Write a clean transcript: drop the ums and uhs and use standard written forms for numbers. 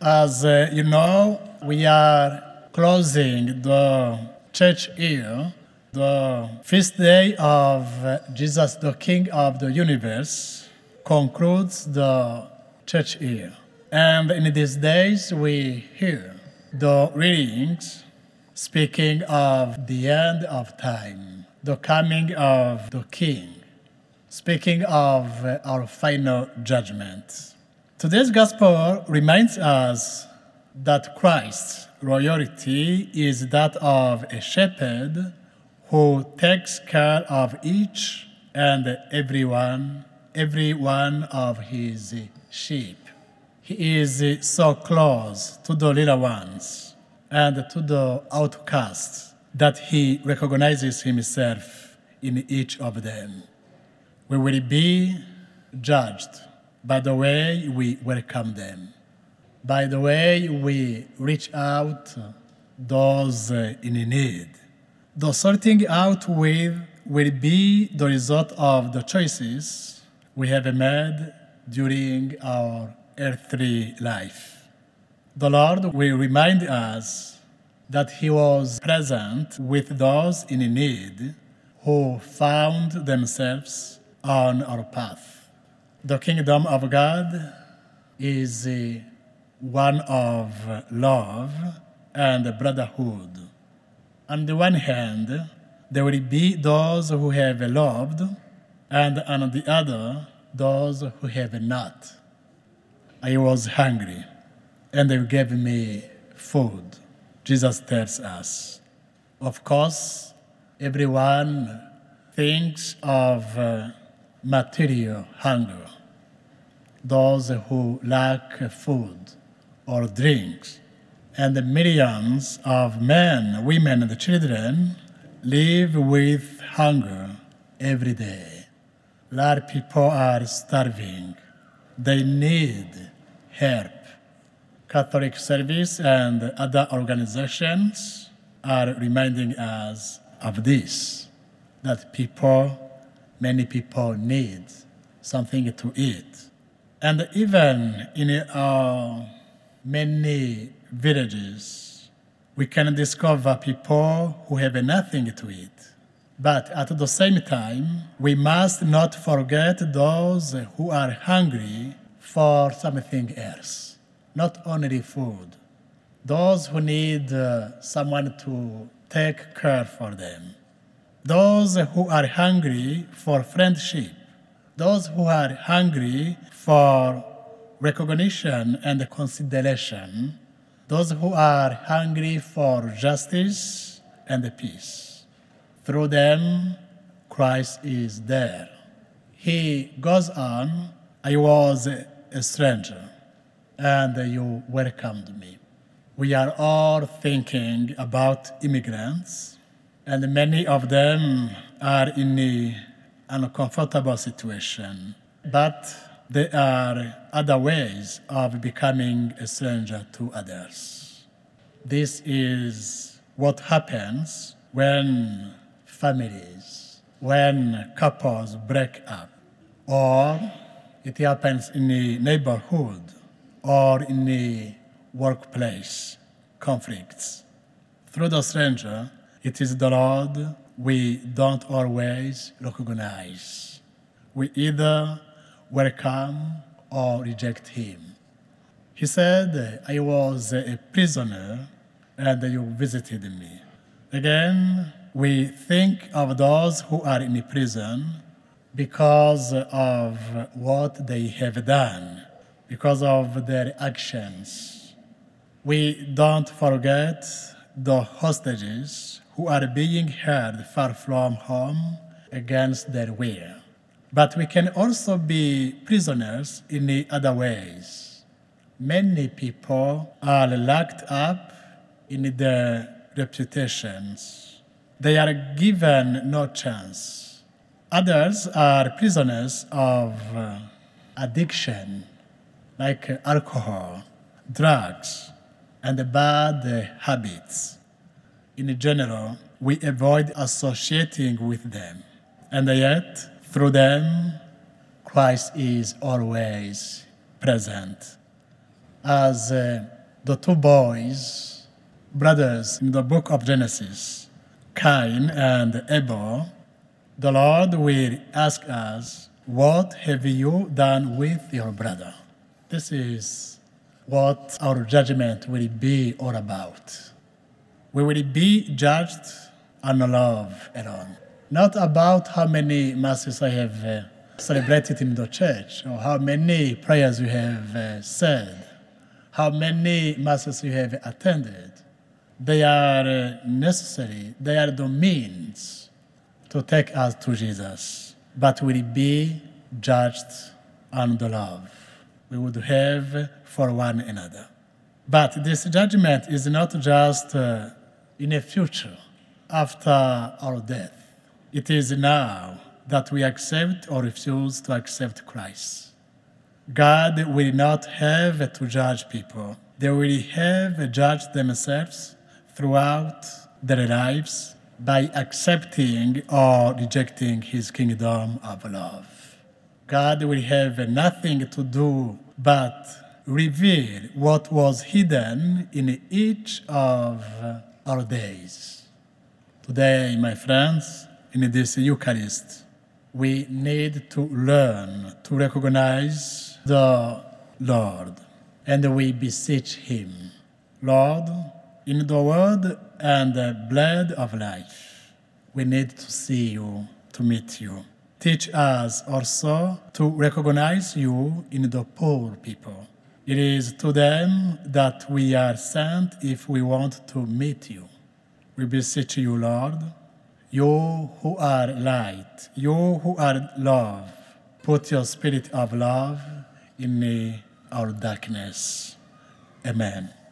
As you know, we are closing the church year, the feast day of Jesus, the King of the universe, concludes the church year. And in these days, we hear the readings speaking of the end of time, the coming of the King, speaking of our final judgment. Today's gospel reminds us that Christ's royalty is that of a shepherd who takes care of each and every one of his sheep. He is so close to the little ones and to the outcasts that he recognizes himself in each of them. We will be judged by the way we welcome them, by the way we reach out those in need. The sorting out will be the result of the choices we have made during our earthly life. The Lord will remind us that He was present with those in need who found themselves on our path. The kingdom of God is one of love and brotherhood. On the one hand, there will be those who have loved, and on the other, those who have not. I was hungry, and they gave me food, Jesus tells us. Of course, everyone thinks of material hunger. Those who lack food or drinks, and the millions of men, women, and children live with hunger every day. A lot of people are starving. They need help. Catholic Service and other organizations are reminding us of this, that many people need something to eat. And even in our many villages, we can discover people who have nothing to eat. But at the same time, we must not forget those who are hungry for something else, not only food. Those who need someone to take care for them. Those who are hungry for friendship. Those who are hungry for recognition and consideration. Those who are hungry for justice and peace. Through them, Christ is there. He goes on, I was a stranger, and you welcomed me. We are all thinking about immigrants, and many of them are in an uncomfortable situation. But there are other ways of becoming a stranger to others. This is what happens when couples break up, or it happens in the neighborhood, or in the workplace conflicts. Through the stranger, it is the Lord we don't always recognize. We either welcome or reject him. He said, I was a prisoner and you visited me. Again, we think of those who are in prison because of what they have done, because of their actions. We don't forget the hostages who are being held far from home against their will. But we can also be prisoners in the other ways. Many people are locked up in their reputations. They are given no chance. Others are prisoners of addiction, like alcohol, drugs, and bad habits. In general, we avoid associating with them. And yet, through them, Christ is always present. As the two boys, brothers in the book of Genesis, Cain and Abel, the Lord will ask us, what have you done with your brother? This is what our judgment will be all about. We will be judged on love alone. Not about how many masses I have celebrated in the church, or how many prayers you have said, how many masses you have attended. They are necessary. They are the means to take us to Jesus. But will be judged on the love we would have for one another. But this judgment is not just in a future, after our death. It is now that we accept or refuse to accept Christ. God will not have to judge people. They will have judged themselves throughout their lives by accepting or rejecting his kingdom of love. God will have nothing to do but reveal what was hidden in each of our days. Today, my friends, in this Eucharist, we need to learn to recognize the Lord, and we beseech him. Lord, in the word and the blood of life, we need to see you, to meet you. Teach us also to recognize you in the poor people. It is to them that we are sent if we want to meet you. We beseech you, Lord, you who are light, you who are love, put your spirit of love in our darkness. Amen.